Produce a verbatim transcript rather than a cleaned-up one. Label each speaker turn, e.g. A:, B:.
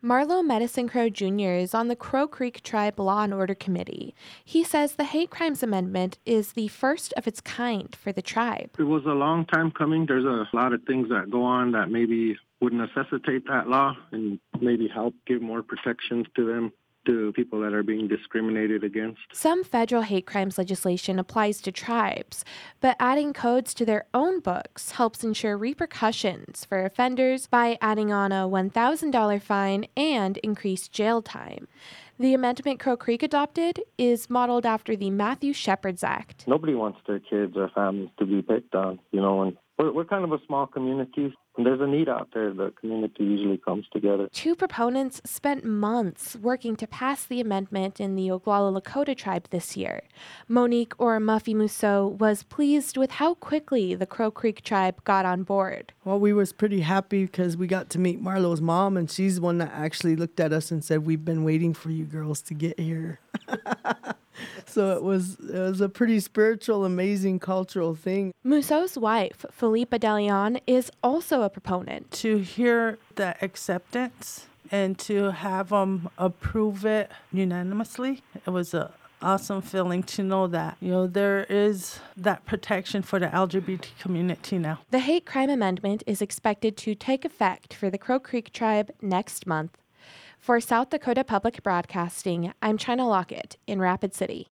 A: Marlo Medicine Crow Junior is on the Crow Creek Tribe Law and Order Committee. He says the Hate Crimes Amendment is the first of its kind for the tribe.
B: It was a long time coming. There's a lot of things that go on that maybe would necessitate that law and maybe help give more protections to them, to people that are being discriminated against.
A: Some federal hate crimes legislation applies to tribes, but adding codes to their own books helps ensure repercussions for offenders by adding on a one thousand dollars fine and increased jail time. The amendment Crow Creek adopted is modeled after the Matthew Shepard's Act.
B: Nobody wants their kids or families to be picked on, you know, and we're, we're kind of a small community. When there's a need out there, the community usually comes together.
A: Two proponents spent months working to pass the amendment in the Oglala Lakota tribe this year. Monique, or Muffy Musso, was pleased with how quickly the Crow Creek tribe got on board.
C: Well, we was pretty happy because we got to meet Marlo's mom, and she's the one that actually looked at us and said, "We've been waiting for you girls to get here." So it was it was a pretty spiritual, amazing cultural thing.
A: Musso's wife, Philippa DeLeon, is also a proponent.
D: To hear the acceptance and to have them approve it unanimously, it was a awesome feeling to know that, you know, there is that protection for the L G B T community now.
A: The Hate Crime Amendment is expected to take effect for the Crow Creek tribe next month. For South Dakota Public Broadcasting, I'm China Lockett in Rapid City.